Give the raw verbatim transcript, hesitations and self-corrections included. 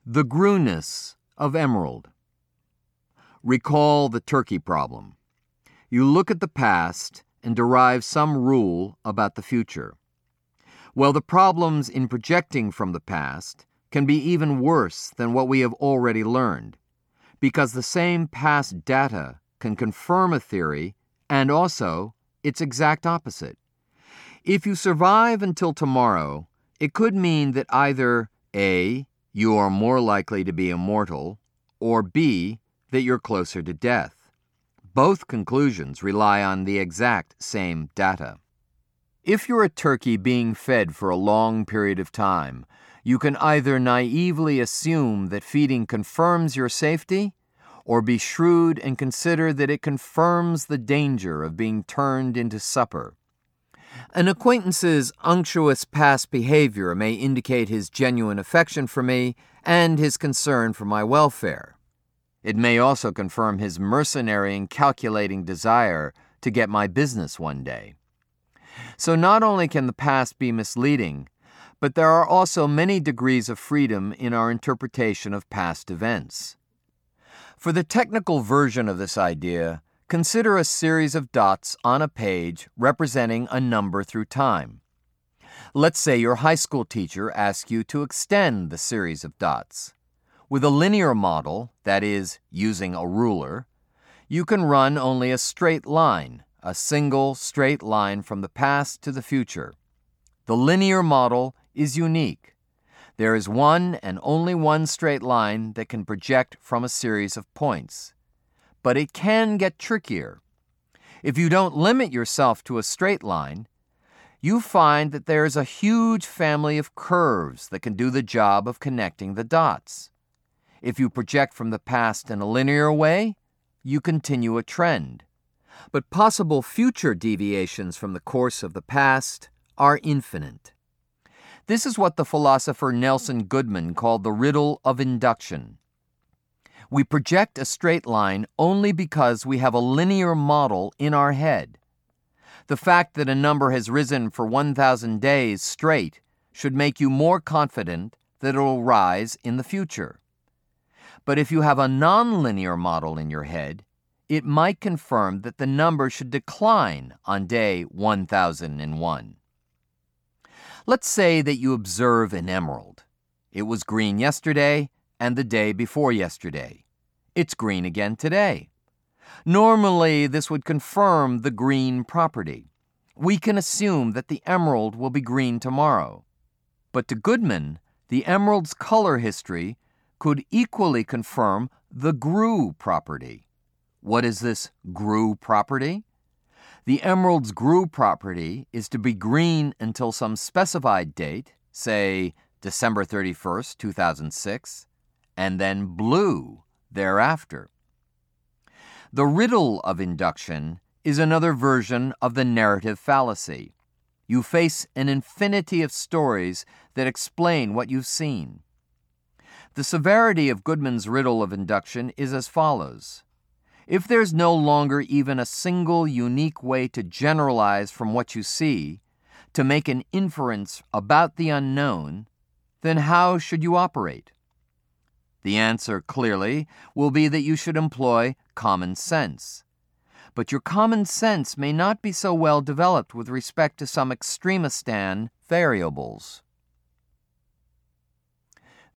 The Grewness of Emerald. Recall the turkey problem. You look at the past and derive some rule about the future. Well, the problems in projecting from the past can be even worse than what we have already learned, because the same past data can confirm a theory and also its exact opposite. If you survive until tomorrow, it could mean that either A, you are more likely to be immortal, or B, that you're closer to death. Both conclusions rely on the exact same data. If you're a turkey being fed for a long period of time, you can either naively assume that feeding confirms your safety, or be shrewd and consider that it confirms the danger of being turned into supper. An acquaintance's unctuous past behavior may indicate his genuine affection for me and his concern for my welfare. It may also confirm his mercenary and calculating desire to get my business one day. So not only can the past be misleading, but there are also many degrees of freedom in our interpretation of past events. For the technical version of this idea, consider a series of dots on a page representing a number through time. Let's say your high school teacher asks you to extend the series of dots. With a linear model, that is, using a ruler, you can run only a straight line, a single straight line from the past to the future. The linear model is unique. There is one and only one straight line that can project from a series of points. But it can get trickier. If you don't limit yourself to a straight line, you find that there is a huge family of curves that can do the job of connecting the dots. If you project from the past in a linear way, you continue a trend. But possible future deviations from the course of the past are infinite. This is what the philosopher Nelson Goodman called the riddle of induction. We project a straight line only because we have a linear model in our head. The fact that a number has risen for one thousand days straight should make you more confident that it will rise in the future. But if you have a nonlinear model in your head, it might confirm that the number should decline on day one thousand one. Let's say that you observe an emerald. It was green yesterday and the day before yesterday. It's green again today. Normally, this would confirm the green property. We can assume that the emerald will be green tomorrow. But to Goodman, the emerald's color history could equally confirm the grew property. What is this grew property? The emerald's grew property is to be green until some specified date, say December thirty-first, two thousand six, and then blue thereafter. The riddle of induction is another version of the narrative fallacy. You face an infinity of stories that explain what you've seen. The severity of Goodman's riddle of induction is as follows. If there's no longer even a single unique way to generalize from what you see, to make an inference about the unknown, then how should you operate? The answer, clearly, will be that you should employ common sense. But your common sense may not be so well developed with respect to some extremistan variables.